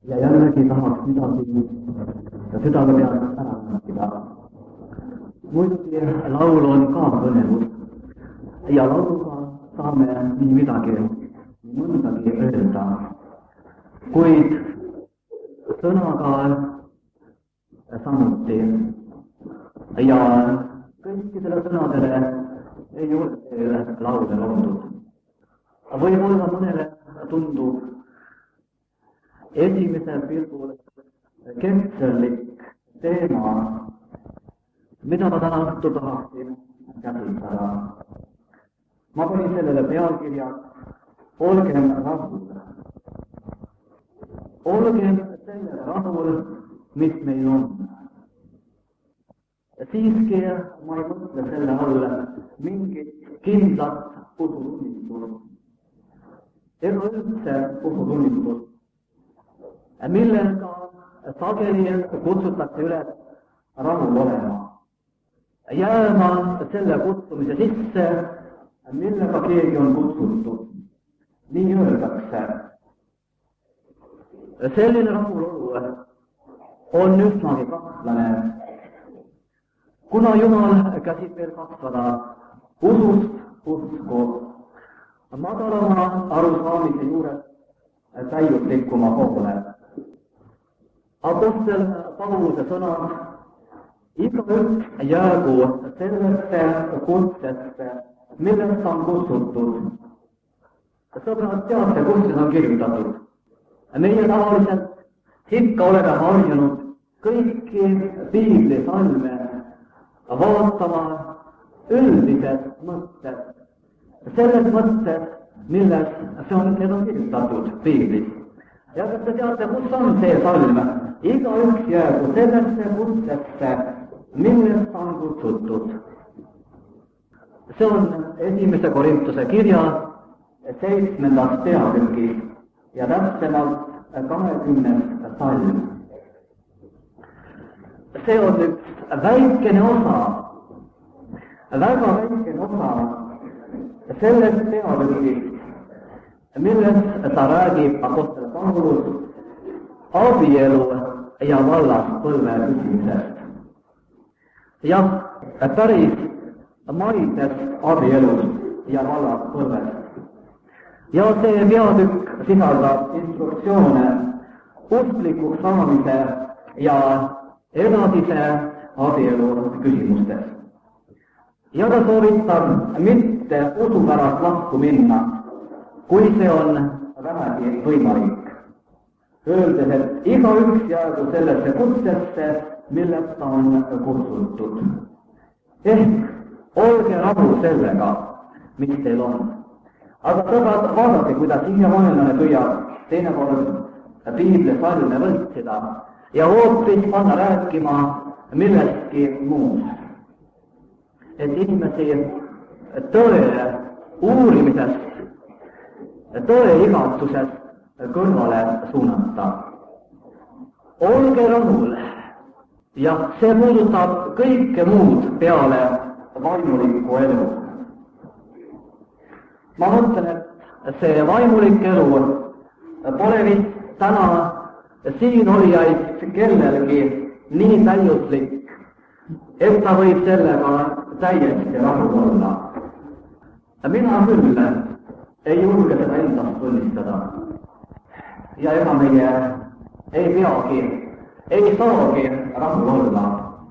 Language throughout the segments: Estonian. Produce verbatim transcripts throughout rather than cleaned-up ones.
ja jällegi tahaks midagi südame pealt ära rääkida. Muidugi laul on ka kõnelus ja lauluga saame nii midagi, mõndagi öelda, kuid sõnaga samuti ja kõikidele sõnadele ei ole veel laule loodud. Võib-olla mõnele tundub esimesel pilgul ketserlik teema, mida ma täna õhtul tahaksin käsitleda. Ma panin sellele pealkirja Olgem rahul. Olgem selle rahul, mis meil on. Siiski ma ei mõtle selle all mingit kindlat usutunnistust. Ega üldse usutunnistust, millega sageli kutsutakse üles rahul olema. Jääma selle kutsumise sisse, millega keegi on kutsutud. Nii öeldakse. Selline rahulolu on üsnagi kahtlane, kuna Jumal käsib veel kasvada usust usku, madalama arusaamise juures täiuslikuma poole. Apostel Pauluse sõnad, igaüks jäägu sellesse kutsesse, millest on kutsutud. Sõbrad, teate, kus see on kirjutatud? Meie tavaliselt ikka oleme harjunud kõiki piibli salme vaatama üldises mõttes, selles mõttes, milles see on, need on kirjutatud piiblis. Ja kas te teate, kus on see salm? Igaüks jäägu sellesse kutsesse, millest on kutsutud. See on esimese Korintuse kirja seitsmendas peatükis ja täpsemalt kahekümnes salm. See on üks väikene osa, väga väikene osa sellest peatükist, milles ta räägib apostel Paulus abielu ja vallaspõlve küsimusest. Jah, päris maisest abielust ja vallaspõlvest. Ja see peatükk sisaldab instruktsioone usklikuks saamise ja edasise abielu küsimustes. Ja ta soovitab mitte usu pärast lahku minna, kui see on vähegi võimalik. Öeldes, et igaüks jäägu sellesse kutsesse, millest ta on kutsutud. Ehk olge rahul sellega, mis teil on. Aga sõbrad, vaadake, kuidas siia vaenlane püüab teinekord piibli salme võltsida ja hoopis panna rääkima millestki muust. Et inimesi tõe uurimisest, tõe igatsusest kõrvale suunata. Olge rahul ja see puudutab kõike muud peale vaimulikku elu. Ma mõtlen, et see vaimulik elu pole vist täna siin olijaid kellelgi nii täiuslik, et ta võib sellega täiesti rahul olla. Mina küll ei julge seda endast tunnistada. Ja ega meie ei peagi, ei saagi rahul olla.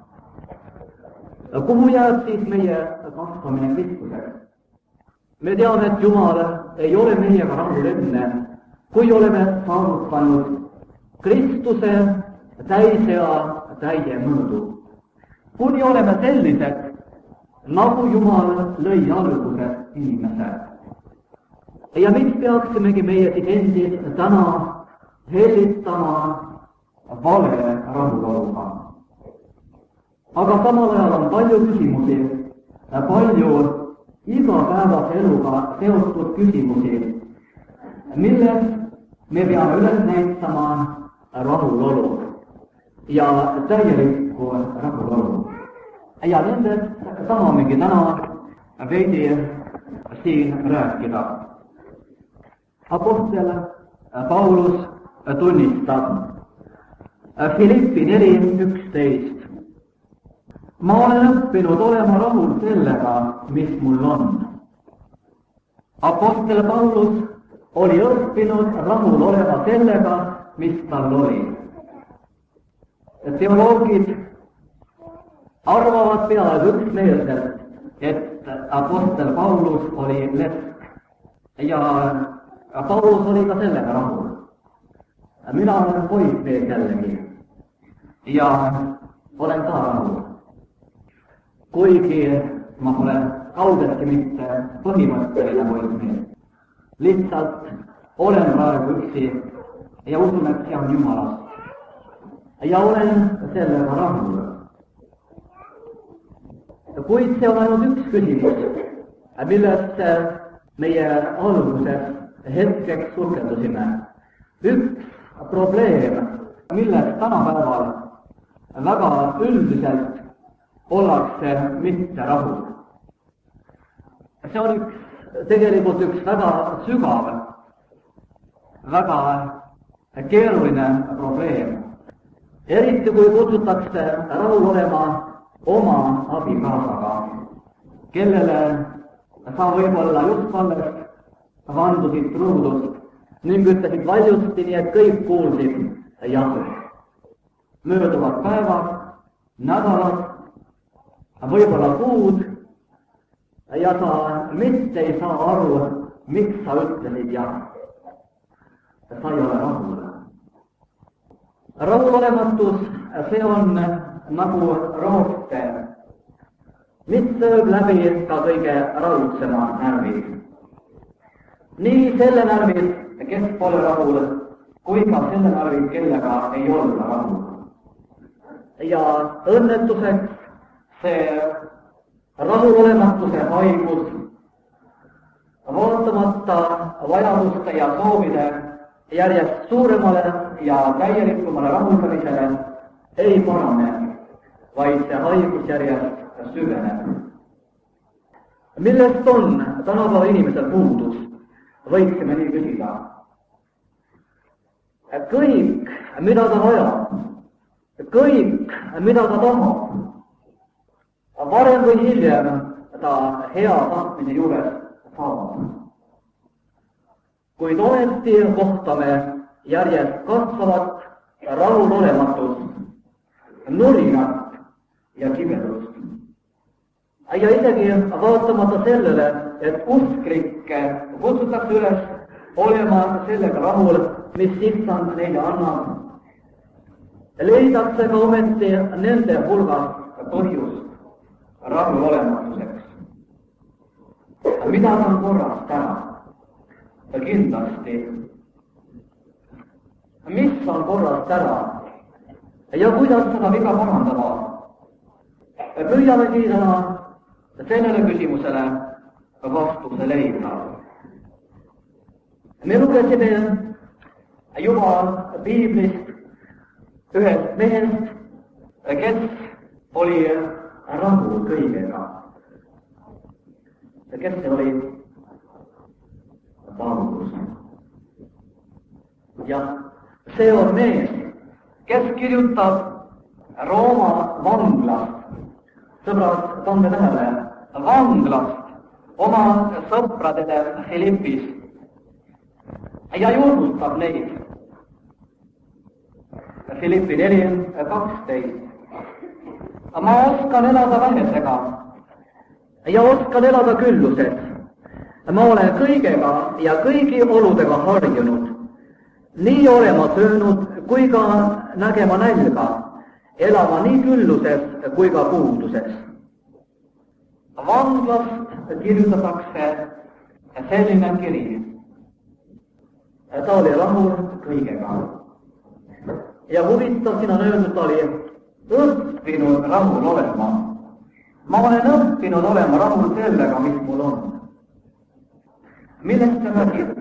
Kuhu jääb siis meie kasvamine Kristuseks? Me teame, et Jumal ei ole meiega rahul enne, kui oleme saavutanud Kristuse täisea täie mõõdu. Kuni oleme sellised, nagu Jumal lõi alguses inimese. Ja miks peaksimegi meie siis endid täna hellitama vale rahuloluga? Aga samal ajal on palju küsimusi, palju igapäevase eluga seotud küsimusi, milles me peame üles näitama rahulolu ja täielikku rahulolu. Ja nendest saamegi täna veidi siin rääkida. Apostel Paulus tunnistab. Philippi neli üksteist. Ma olen õppinud olema rahul sellega, mis mul on. Apostel Paulus oli õppinud rahul olema sellega, mis tal oli. Teoloogid arvavad peaaegu üksmeelselt, et apostel Paulus oli lesk ja Paulus oli ka sellega rahul. Mina olen poissmees jällegi ja olen ka rahul. Kuigi ma pole kaugeltki mitte põhimõtteline poissmees. Lihtsalt olen praegu üksi ja usun, et see on Jumalast. Ja olen sellega rahul. Kuid see on ainult üks küsimus, millest meie alguses hetkeks sulgedusime. Üks probleem, millest tänapäeval väga üldiselt ollakse mitte rahul. See on üks, tegelikult üks väga sügav, väga keeruline probleem. Eriti kui kutsutakse rahul olema oma abikaasaga, kellele sa võib-olla just alles vandusid truudust ning ütlesid valjusti, nii et kõik kuulsid jah. Mööduvad päevad, nädalad, võib-olla kuud ja sa mitte ei saa aru, miks sa ütlesid jah. Sa ei ole rahul. Rahulolematus, see on nagu rooste, mis sööb läbi ka kõige rahutsema närvi. Nii selle närvid, kes pole rahul, kui ka selle närvid, kellega ei olda rahul. Ja õnnetuseks see rahulolematuse haigus, vaatamata vajaduste ja soovide järjest suuremale ja täielikumale rahuldamisele, ei parane, vaid see haigus järjest süveneb. Millest on tänapäeva inimesel puudus, võiksime nii küsida. Kõik, mida ta vajab, kõik, mida ta tahab, varem või hiljem ta hea tahtmise juures saab. Kuid ometi kohtame järjest kasvavat rahulolematust, nurinat ja kibedust. Ja isegi vaatamata sellele, et usklikke kutsutakse üles olema sellega rahul, mis issand neile annab, leidakse ka ometi nende hulgas põhjust rahulolematuseks. Mida on korrast ära? Kindlasti. Mis on korrast ära? Ja kuidas seda viga parandada? Püüame siis sellele küsimusele vastuse leida. Me lugesime juba piiblist ühest mehest, kes oli rahul kõigega. Kes see oli? Paulus. Jah, see on mees, kes kirjutab Rooma vanglast, sõbrad, pange tähele, vanglast oma sõpradele Philippis ja julgustab neid. Philippi neli kaksteist. Ma oskan elada vähesega ja oskan elada külluses. Ma olen kõigega ja kõigi oludega harjunud. Nii olema söönud kui ka nägema nälga, elama nii külluses kui ka puuduses. Vanglast kirjutatakse selline kiri. Ta oli rahul kõigega. Ja huvitav, siin on öeldud, ta oli õppinud rahul olema. Ma olen õppinud olema rahul sellega, mis mul on. Millest see räägib?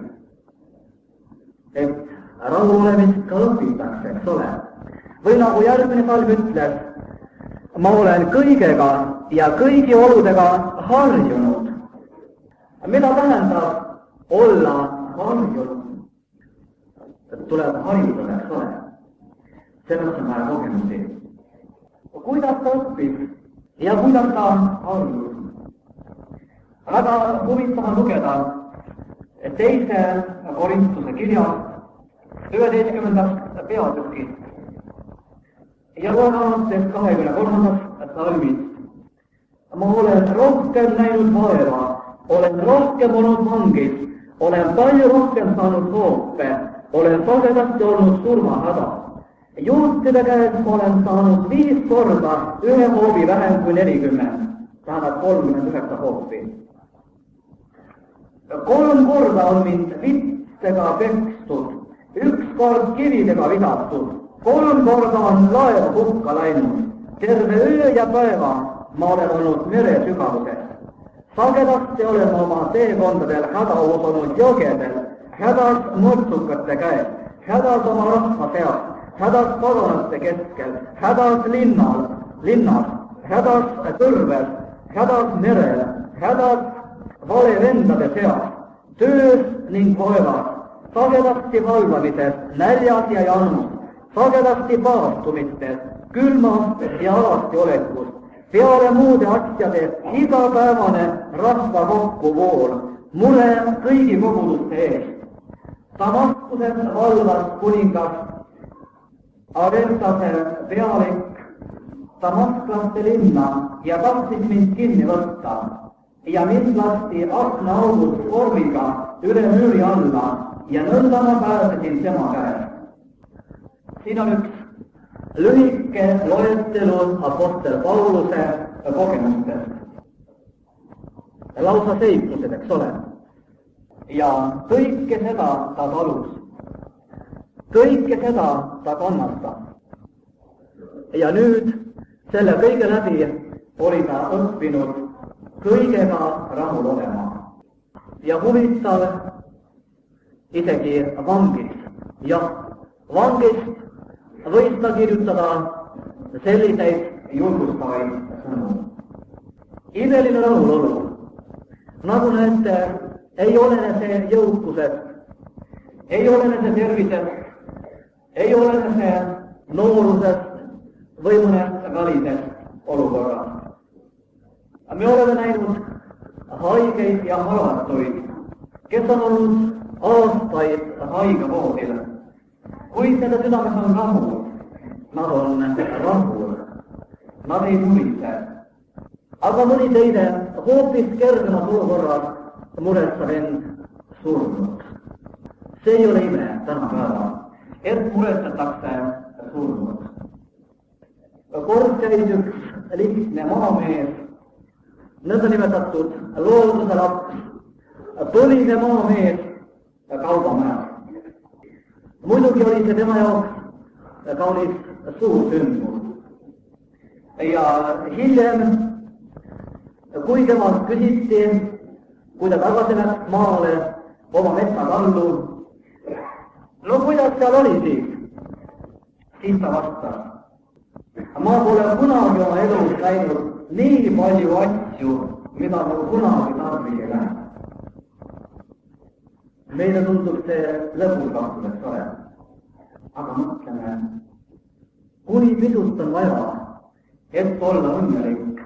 Et rahul olemist ka õpitakse, eks ole. Või nagu järgmine salm ütles, ma olen kõigega ja kõigi oludega harjunud. Mida tähendab olla harjunud? tuleb haridada, eks ole. Sellest on vaja kogemusi. Kuidas ta õppib ja kuidas ta harjus? Väga huvitav on lugeda teise Korintuse kirjast üheteistkümnendast peatükist ja loenaastest kahekümne kolmandast salmist. Ma olen rohkem näinud vaeva, olen rohkem olnud vangis, olen palju rohkem saanud hoope, olen sagedasti olnud surmahädas. Juutide käest olen saanud viis korda ühe hoobi vähem kui nelikümmend, tähendab kolmkümmend üheksa hoopi. Kolm korda on mind vitsega pekstud, üks kord kividega visatud, kolm korda on laev hukka läinud, terve öö ja päeva ma olen olnud mere sügavuses. Sagedasti olen oma teekondadel hädaus olnud jõgedel, hädas mõrtsukate käes, hädas oma rahva seas, hädas paganate keskel, hädas linnal, linnas, hädas kõrves, hädas merel, hädas valevendade seas, töös ning vaevas, sagedasti valvamises, näljas ja janus, sagedasti paastumistes, külmas ja alasti olekus, peale muude asjade igapäevane rahva kokkuvool, mure kõigi koguduste eest. Damaskuses valvas kuningas Arestase pealik damasklaste linna ja tahtis mind kinni võtta ja mind lasti aknaaugust korviga üle müüri alla ja nõnda ma pääsesin tema käest. Siin on üks lühike loetelu apostel Pauluse kogemustest. Lausa seiklused, eks ole. Ja kõike seda ta talus. Kõike seda ta kannatab. Ja nüüd selle kõige läbi oli ta õppinud kõigega rahul olema. Ja huvitav isegi vangis. Jah, vangist võis ta kirjutada selliseid julgustavaid sõnu. Imeline rahulolu. Nagu näete, ei olene see jõukusest, ei olene see tervisest, ei olene see noorusest või mõnest välisest olukorrast. Me oleme näinud haigeid ja halatuid, kes on olnud aastaid haigevoodil. Kuid nende südames on rahul, nad on rahul, nad ei murise. Aga mõni teine hoopis kergemas olukorras muretsab end surnud. See ei ole ime tänapäeva, et muretsetakse surnud. Kord käis üks lihtne maamees, nõndanimetatud looduse laps, põline maamees Kaubamäel. Muidugi oli see tema jaoks kaunis suur sündmus. Ja hiljem, kui temalt küsiti, kui ta tagasi läks maale oma metsatallu, no kuidas seal oli siis? Siis ta vastas, ma pole kunagi oma elus näinud nii palju asju, mida ma kunagi tarvis ei lähe. Meile tundub see lõpukahtul, eks ole. Aga mõtleme, kui pisut on vaja, et olla õnnelik.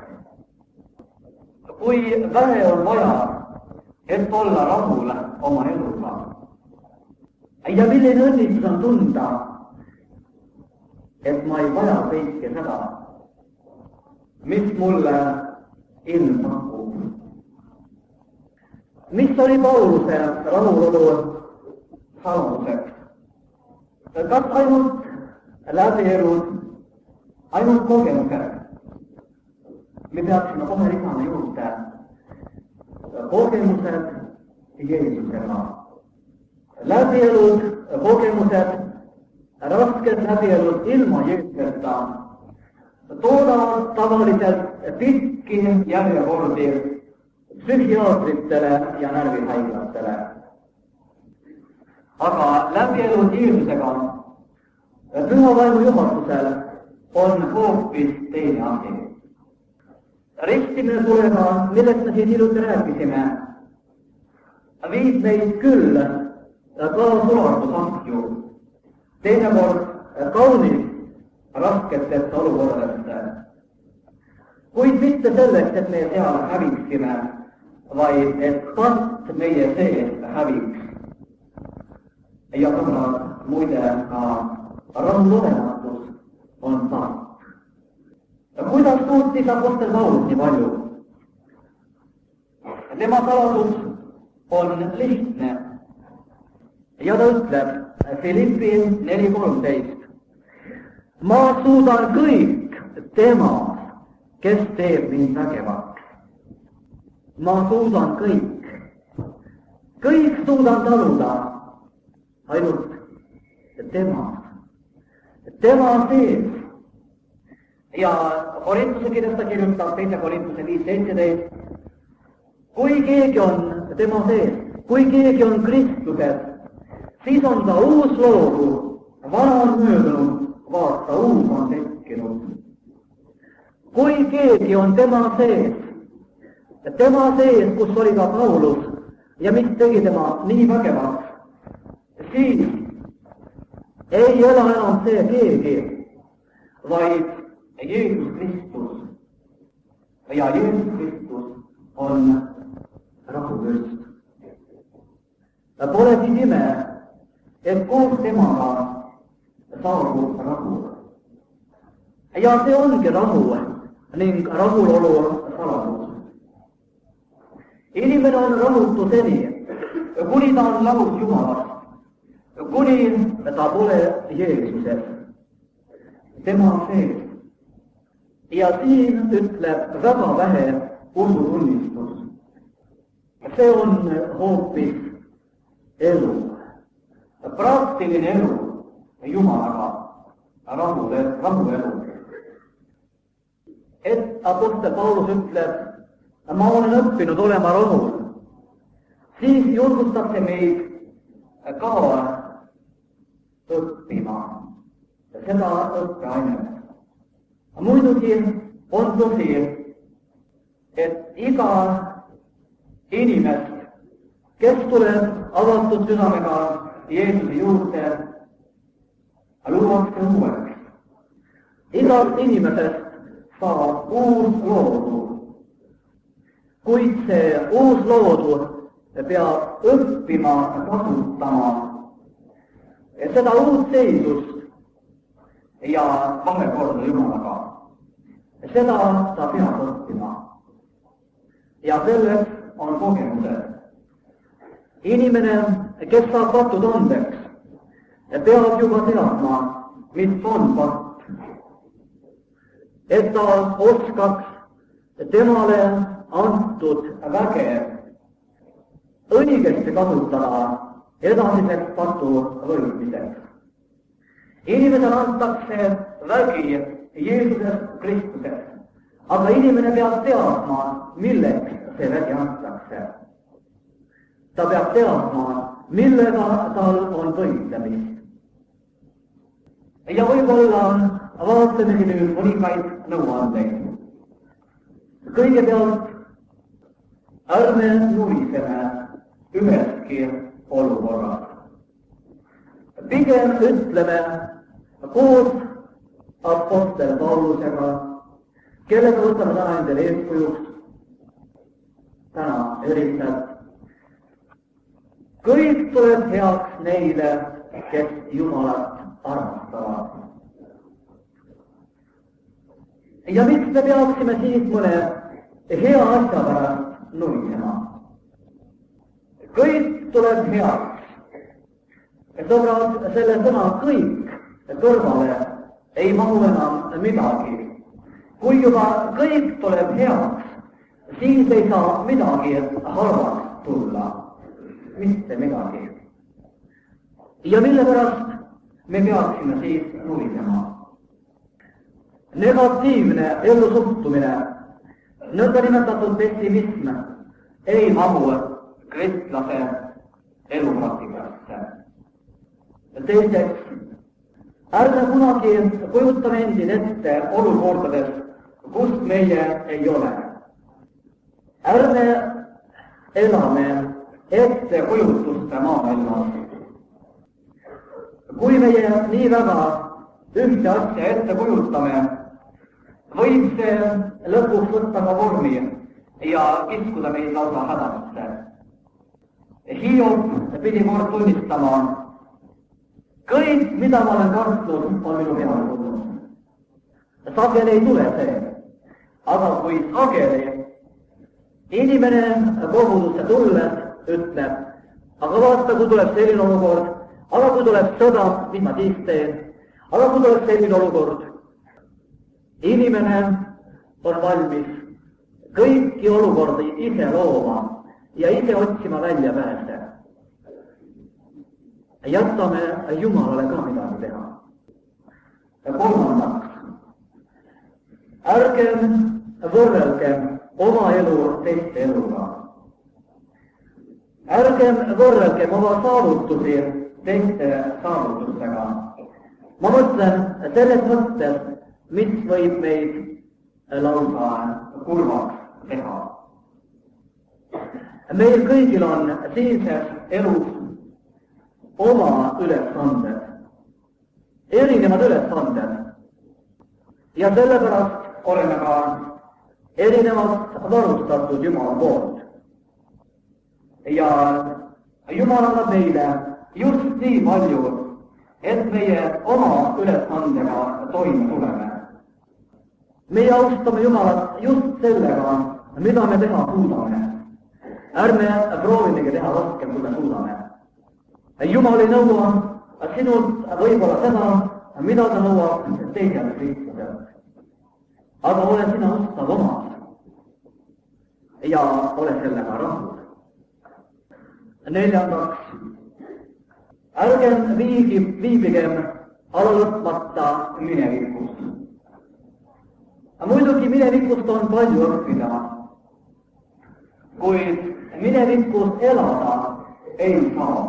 Kui vähe on vaja, et olla rahul oma eluga. Ja milline õnnitus on tunda, et ma ei vaja kõike seda, mis mulle ilm pakub. Mis oli Pauluse rahulolu saladuseks? Kas ainult läbielud, ainult kogemused? Me peaksime kohe lisama juurde kogemused Jeesusega. Läbielud, kogemused, rasked läbielud ilma Jeesuseta toodavad tavaliselt pikki järjekordi psühhiaatritele ja närvihaiglatele. Aga läbielud Jeesusega püha vaimu juhatusel on hoopis teine asi. Ristimine tulega, millest me siin hiljuti rääkisime, viib meid küll ka sulatusahju, teinekord kaunis rasketest olukordadest. Kuid mitte selleks, et me seal häviksime, vaid et part meie sees häviks. Ja sõbrad, muide ka rahulolematus on part. Kuidas suutis apostel Paulus nii palju? Tema saladus on lihtne. Ja ta ütleb Filippi neli kolmteist. Ma suudan kõik temas, kes teeb mind vägevaks. Ma suudan kõik. Kõik suudan taluda ainult temas. Tema sees. Ja Korintuse kirjas ta kirjutab teise Korintuse viis seitseteist. Kui keegi on tema sees, kui keegi on Kristuses, siis on ta uus loodu, vana on möödunud, vaata uus on tekkinud. Kui keegi on tema sees, tema sees, kus oli ka Paulus ja mis tegi tema nii vägevaks, siis ei ela enam see keegi, vaid Jeesus Kristus. Ja Jeesus Kristus on rahuvürst. Pole siis ime, et koos temaga saabub rahu. Ja see ongi rahu ning rahulolu saladus. Inimene on rahutu seni, kuni ta on lahus Jumalast, kuni ta pole Jeesuses, tema sees. Ja siin ütleb väga vähe usutunnistus. See on hoopis elu, praktiline elu Jumalaga, rahuelu. Et apostel Paulus ütleb, ma olen õppinud olema rahul, siis julgustab see meid ka õppima seda õppeainet. Muidugi on tõsi, et iga inimest, kes tuleb avatud südamega Jeesuse juurde, luuakse uueks. Igast inimesest saab uus loodu, kuid see uus loodu peab õppima kasutama seda uut seisust ja vahekorda Jumalaga. Seda ta peab õppima. Ja selleks on kogemused. Inimene, kes saab patud andeks, peab juba teadma, mis on patt. Et ta oskaks temale antud väge õigesti kasutada edasiseks patu võitmiseks. Inimesele antakse vägi Jeesuses Kristuses, aga inimene peab teadma, milleks see vägi antakse. Ta peab teadma, millega tal on võitlemist. Ja võib-olla vaatamegi nüüd mõningaid nõuandeid. Kõigepealt ärme nuriseme üheski olukorras. Pigem ütleme koos apostel Paulusega, kellega võtame täna endale eeskujuks, täna eriliselt. Kõik tuleb heaks neile, kes Jumalat armastavad. Ja miks me peaksime siis mõne hea asja pärast nurisema? Kõik tuleb heaks. Sõbrad, selle sõna kõik kõrvale ei mahu enam midagi. Kui juba kõik tuleb heaks, siis ei saa midagi halvaks tulla. Mitte midagi. Ja mille pärast me peaksime siis nurisema? Negatiivne ellusuhtumine, nõnda nimetatud pessimism, ei mahu kristlase elupraktikasse. Teiseks, ärme kunagi kujutame endid ette olukordades, kus meie ei ole. Ärme elame ette kujutuste maailmas. kui meie nii väga ühte asja ette kujutame, võib see lõpuks võtta ka vormi ja kiskuda meid lausa hädasse. Hiob pidi kord tunnistama, kõik, mida ma olen kartnud, on minu peale tulnud. Sageli ei tule see, aga kui sageli inimene kogudusse tulles ütleb, aga vaata, kui tuleb selline olukord, aga kui tuleb sõda, mis ma siis teen, aga kui tuleb selline olukord. Inimene on valmis kõiki olukordi ise looma ja ise otsima välja pääse. Jätame Jumalale ka midagi teha. Kolmandaks, ärgem võrrelgem oma elu teiste eluga. Ärgem võrrelgem oma saavutusi teiste saavutustega. Ma mõtlen selles mõttes, mis võib meid lausa kurvaks teha. Meil kõigil on siinses elus oma ülesanded, erinevad ülesanded ja sellepärast oleme ka erinevalt varustatud Jumala poolt. Ja Jumal annab meile just nii palju, et meie oma ülesandega toime tuleme. Meie austame Jumalat just sellega, mida me teha suudame. Ärme proovimegi teha rohkem, kui me suudame. Jumal ei nõua sinult võib-olla seda, mida ta nõuab teisele Kristuselt. Aga ole sina ustav omad ja ole sellega rahul. Neljandaks, ärgem viigib, viibigem alalõpmata minevikust. Muidugi minevikust on palju õppida, kuid minevikust elada ei saa.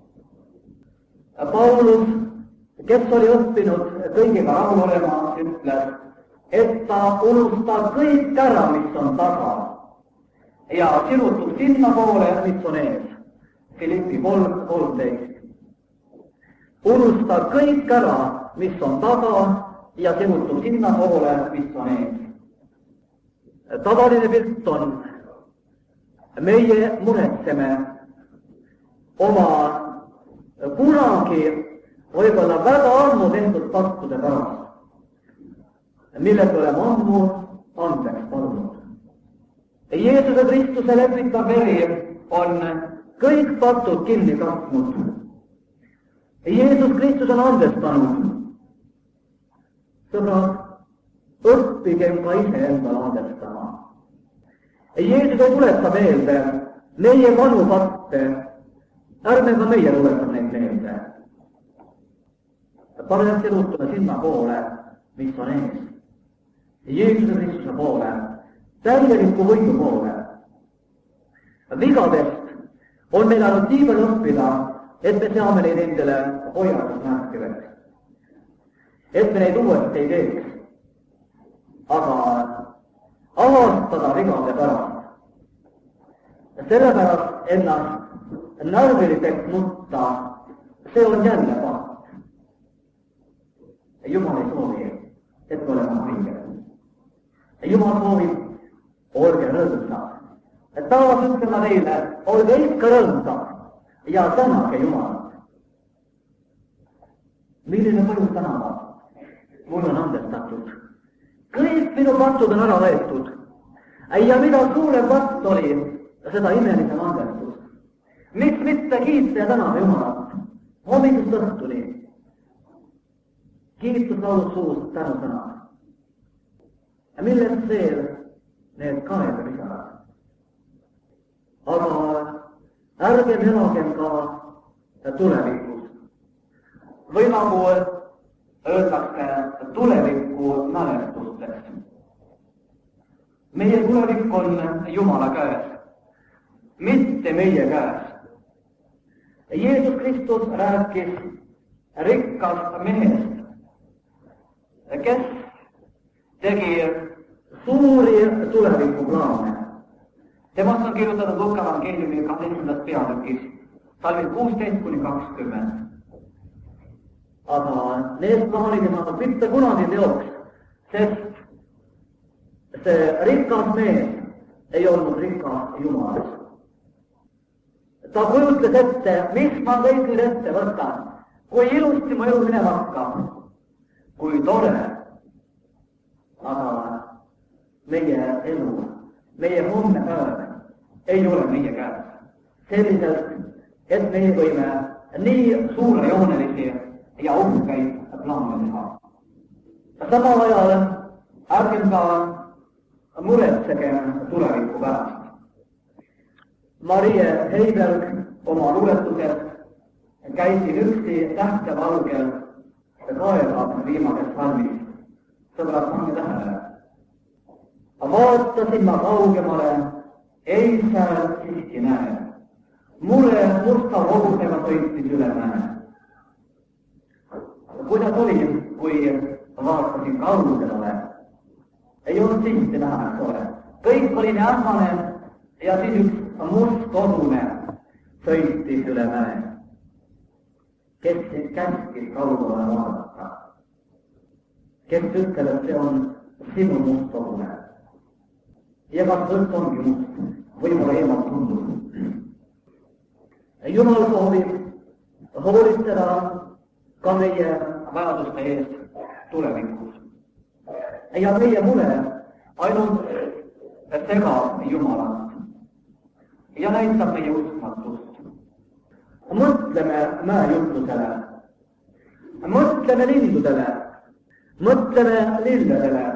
Paulus, kes oli õppinud kõigega rahul olema, ütles, et ta unustab kõik ära, mis on taga ja sirutub sinna poole, mis on ees. Filippi kolm kolmteist. Unustab kõik ära, mis on taga ja sirutub sinna poole, mis on ees. Tavaline pilt on, meie muretseme oma kunagi võib-olla väga ammu tehtud pattude pärast, milles oleme ammu andeks palunud. Jeesuse Kristuse lepitav veri on kõik patud kinni katnud. Jeesus Kristus on andestanud. Sõbrad, õppigem ka ise endale andestama. Jeesus ei tuleta meelde meie vanu patte, ärme ka meie tuletab neid meelde. Parem sirutume sinna poole, mis on ees. Jeesuse Kristuse poole, täieliku võidu poole. Vigadest on meil ainult nii palju õppida, et me seame neid endale hoiatusmärkideks. Et me neid uuesti ei teeks. Aga avastada vigade pärast. Sellepärast ennast närviliseks nutta, see on jälle paht. Jumal ei soovi, et me oleme haiged. Jumal soovib, olge rõõmsad. Taas ütlema teile, olge ikka rõõmsad ja tänage Jumalat. Milline mõju tänada? Mul on andestatud. Kõik minu patud on ära võetud. Ja mida suurem patt oli, seda imelisem andestus. Miks mitte kiita ja tänada Jumalat? Hommikust õhtuni. Kiitus laulud suust tänu sõnad. Millest veel need kaebelisad? Aga ärgem elagem ka tulevikus. Või nagu öeldakse tuleviku mälestusteks. Meie tulevik on Jumala käes, mitte meie käes. Jeesus Kristus rääkis rikkast mehest, kes tegi suuri tulevikuplaane. Temast on kirjutatud Luka evangeeliumi kaheteistkümnendast peatükis, salmid kuusteist kuni kakskümmend. aga need plaanid ei saanud mitte kunagi teoks, sest see rikas mees ei olnud rikas Jumalas. Ta kujutles ette, mis ma kõik nüüd ette võtan, kui ilusti mu elu minema hakkab, kui tore. Aga meie elu, meie homne päev ei ole meie käes. Selliselt, et meie võime nii suurejoonelisi ja uhkeid plaane teha. Samal ajal ärgem ka muretsegem tuleviku pärast. Marie Heiberg oma luuletuses käisin üksi tähte valgel kaevab viimases salmis. Sõbrad, pange tähele. Vaatasin ma kaugemale, ei seal siiski näe. Mure musta hobusega sõitis üle mäe. Kuidas oli, kui vaatasin kaugemale? Ei olnud sihti näha, eks ole. Kõik oli nähmane ja siis üks must kodune sõitis üle mäe. Kes siis käskis kaugemale vaadata? Kes ütleb, et see on sinu must kodune? Ja kas tõtt ongi must? Võib-olla eemalt tundub. Jumal soovib hoolitseda ka meie vajaduste eest tulevikus. Ja meie mure ainult segab Jumalast ja näitab meie uskmatust. Mõtleme mäejutlusele, mõtleme lindudele, mõtleme lilledele.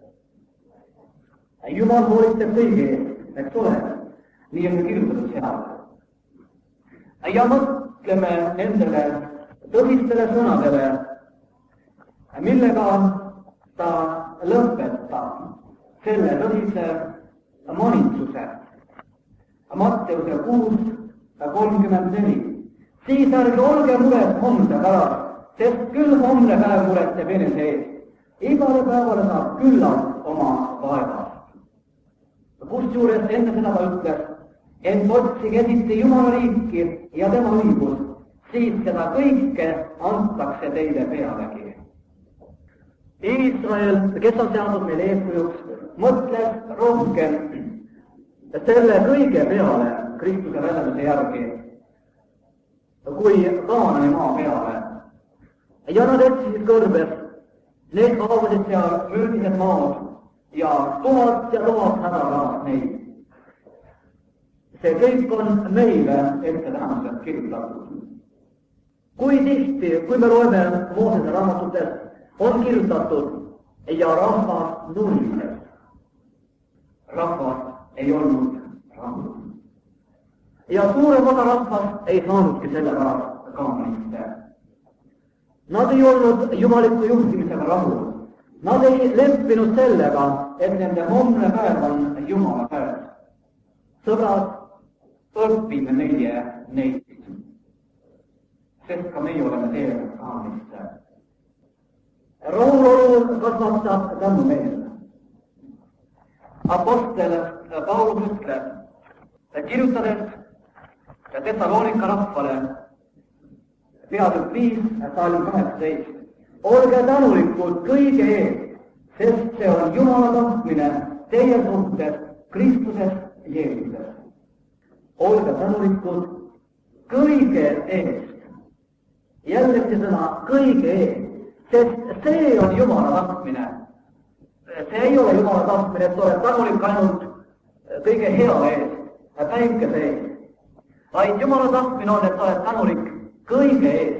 Jumal hoolitseb kõigi eest, eks ole, nii on kirjutatud seal. Ja mõtleme nendele tõsistele sõnadele, millega ta lõpetab selle tõsise manitsuse. Matteuse kuus kolmkümmend neli. Siis ärge olge muret homse pärast, sest küll homne päev muretseb enese eest. Igale päevale saab küllalt oma vaevast. Kusjuures enne seda ta ütles, et otsige esiti Jumala riiki ja tema õigus, siis seda kõike antakse teile pealegi. Iisrael, kes on seadnud meil eeskujuks, mõtles rohkem selle kõige peale Kristuse väljenduse järgi kui Kaanani maa peale. Ja nad otsisid kõrbes, need kaovasid seal mürgised maad ja tuhat ja tuhat hädapärast neid. See kõik on meile ette tähendusest kirjutatud. Kui tihti, kui me loeme Moosese raamatutes, on kirjutatud ja rahvas nurises. Rahvas ei olnud rahvas. Ja suurem osa rahvas ei saanudki selle pärast Kaananisse. Nad ei olnud jumaliku juhtimisega rahul. Nad ei leppinud sellega, et nende homne päev on Jumala päev. Sõbrad, õpime meie neid, sest ka meie oleme teel Kaananisse. Rahulolu kasvatab tänumeelt. Apostel Paulus ütleb, kirjutades Tessaloonika rahvale peatükk viis, salm kaheksateist. Olge tänulikud kõige eest, sest see on Jumala tahtmine teie suhtes Kristuses Jeesuses. Olge tänulikud kõige eest. Jällegi sõna kõige eest, sest see on Jumala tahtmine. See ei ole Jumala tahtmine, et oled tänulik ainult kõige hea eest, päikese eest. Vaid Jumala tahtmine on, et oled tänulik kõige eest.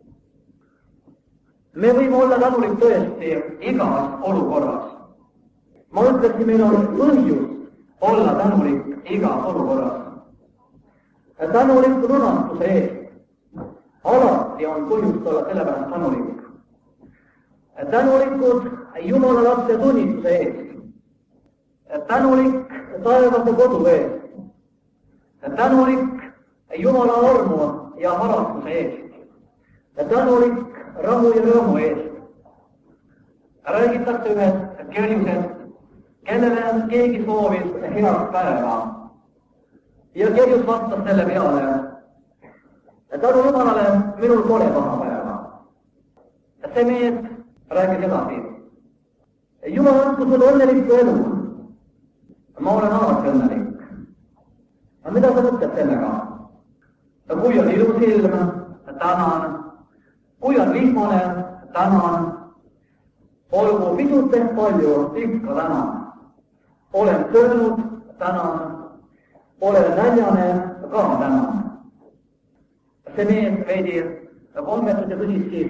Me võime olla tänulik tõesti igas olukorras. Ma ütleksin, meil on põhjus olla tänulik igas olukorras. Tänulik lunastuse eest. Alati on põhjust olla sellepärast tänulik. Tänulikud Jumala lapse tunnistuse eest. Tänulik taevase kodu eest. Tänulik Jumala armu ja harastuse eest. Tänulik rahu ja rõõmu eest. Räägitakse ühest kerjusest, kellele keegi soovis head päeva. Ja kerjus vastas selle peale, tänu Jumalale minul pole paha päeva. see mees rääkis edasi. Jumal andku sulle õnnelikku elu. Ma olen alati õnnelik. aga mida sa mõtled sellega? Kui on ilus ilm, tänan. Kui on vihmane, tänan. Olgu pisut ehk palju, ikka tänan. Olen söönud, tänan. Olen näljane, ka tänan. See mees veidi kohmetud ja küsis siis,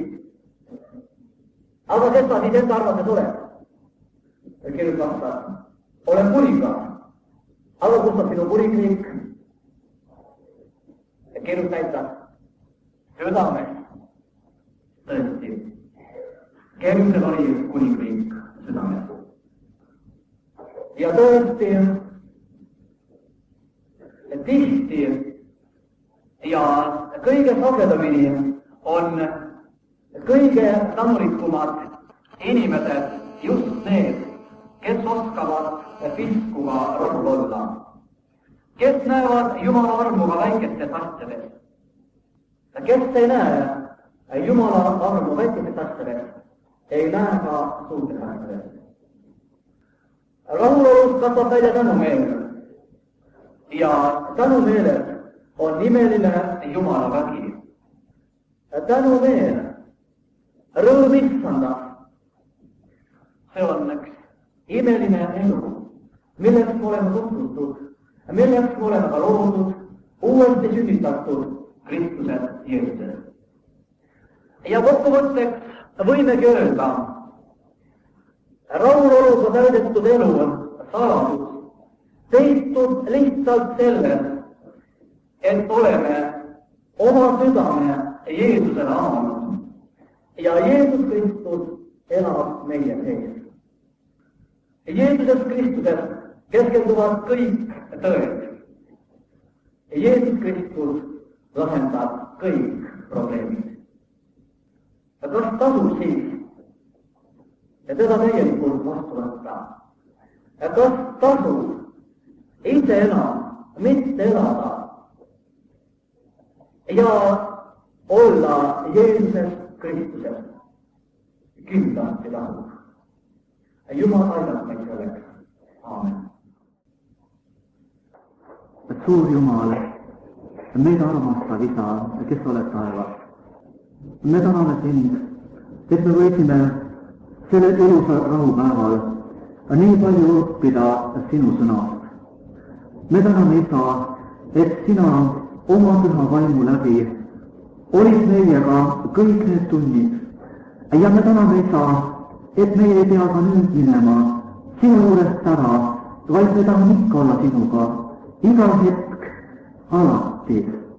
aga kes sa siis enda arvates oled? Kirjus vastas, olen kuningas. Aga kus on sinu kuningriik? Kirjus näitas, südames. Tõesti, Kirjusel oli kuningriik südames. Ja tõesti, tihti ja kõige sagedamini on kõige tänulikumad inimesed just need, kes oskavad piskuga rahul olla, kes näevad Jumala armuga väikestes asjades, kes ei näe Jumala armu väikestes asjades, ei näe ka suurtes asjades. Rahulolust kasvab välja tänumeel ja tänumeeled on nimeline Jumala vägi. Tänumeel, rõõm issandas, see on üks imeline elu, milleks me oleme kutsutud, milleks me oleme ka loodud, uuesti sünnitatud Kristuses Jeesuses. Ja kokkuvõtteks võimegi öelda, rahuloluga täidetud elu saladus peitub lihtsalt selles, et oleme oma südame Jeesusele avanud ja Jeesus Kristus elab meie sees. Jeesuses Kristuses keskenduvad kõik tõed. Jeesus Kristus lahendab kõik probleemid. Kas tasub siis ja teda täielikult vastu võtta? Kas tasub ise enam mitte elada ja olla Jeesuses Kristuses? Kindlasti tasub. Jumal aitab meid selleks. Aamen. Suur Jumal, meid armastav Isa, kes oled taevas. Me täname sind, et me võisime selle elusa rahupäeval nii palju õppida sinu sõnast. Me täname Isa, et sina oma püha vaimu läbi olid meiega kõik need tunnid ja me täname Isa, et meie ei pea ka nüüd minema sinu juurest ära, vaid me tahame ikka olla sinuga, iga hetk, alati.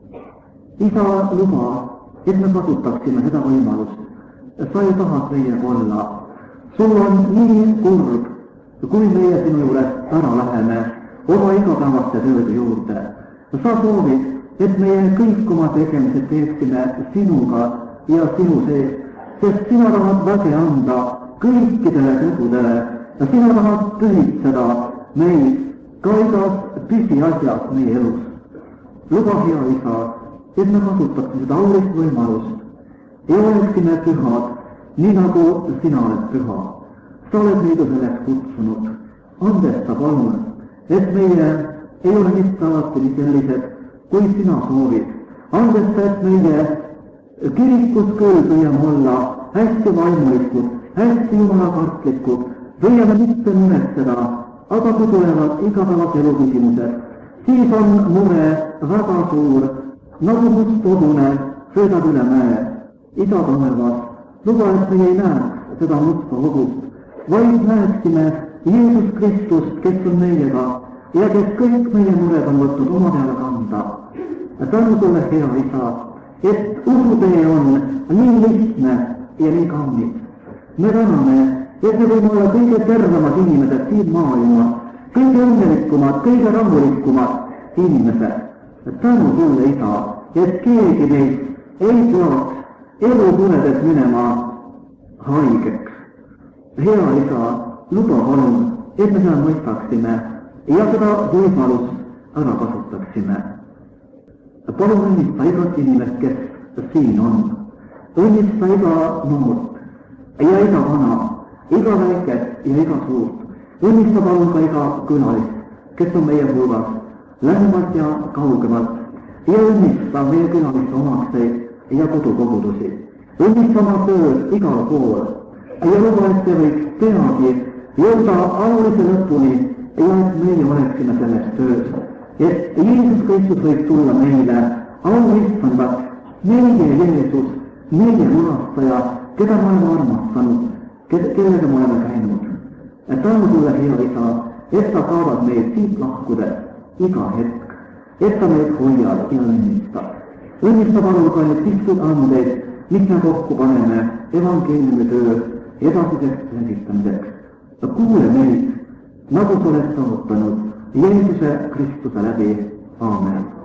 Isa, luba, et me kasutaksime seda võimalust. Sa ju tahad meiega olla. Sul on nii kurb, kui meie sinu juurest ära läheme oma igapäevaste tööde juurde. Sa soovid, et meie kõik oma tegemised teeksime sinuga ja sinu sees, sest sina tahad väge anda kõikidele tegudele ja sina tahad pühitseda meid ka igas püsiasjas meie elus. Luba, hea Isa, et me kasutaksime seda aurist võimalust ja oleksime pühad, nii nagu sina oled püha. Sa oled meid selleks kutsunud. Andesta palun, et meie ei ole mitte alati nii sellised, kui sina soovid. Andesta, et meie kirikus küll püüame olla hästi vaimulikud, hästi jumalakartlikud, püüame mitte muretseda, aga kui tulevad igapäevas elu küsimused, siis on mure väga suur, nagu must hobune sõidab üle mäe. Isa taevas, luba, et me ei näeks seda musta hobust, vaid näeksime Jeesus Kristust, kes on meiega ja kes kõik meie mured on võtnud oma peale kanda. Tänu sulle, hea Isa, et usutee on nii lihtne ja nii kaunis. Me täname, et me võime olla kõige tervemad inimesed siin maailmas, kõige õnnelikumad, kõige rahulikumad inimesed. Tänu sulle, Isa, et keegi meist ei peaks elu tuledes minema haigeks. Hea Isa, luba palun, et me seda mõistaksime ja seda võimalust ära kasutaksime. Palun õnnista igat inimest, kes siin on. Õnnista iga noort, ja iga vana, iga väikest ja iga suurt. Õnnista palun ka iga külalist, kes on meie hulgas, lähemalt ja kaugemalt. Ja õnnista meie külalist omakseid ja kodukogudusi. Õnnista oma tööd igal pool ja luba, et see võiks peagi jõuda alulise lõpuni ja et meie oleksime selles töös. Et Jeesus Kristus võib tulla meile auistandaks, meie Jeesus, meie munastaja, keda me oleme armastanud, kellega me oleme käinud. Et tänu sulle, hea isa, et sa saavad meid siit lahkudes iga hetk, et sa meid hoiad ja õnnistab. Õnnista palun ka need pistud andeid, mis me kokku paneme evangeeliumi töö edasiseks selgitamiseks. Kuule meid, nagu sa oled saavutanud Jeesuse Kristuse läbi. Aamen.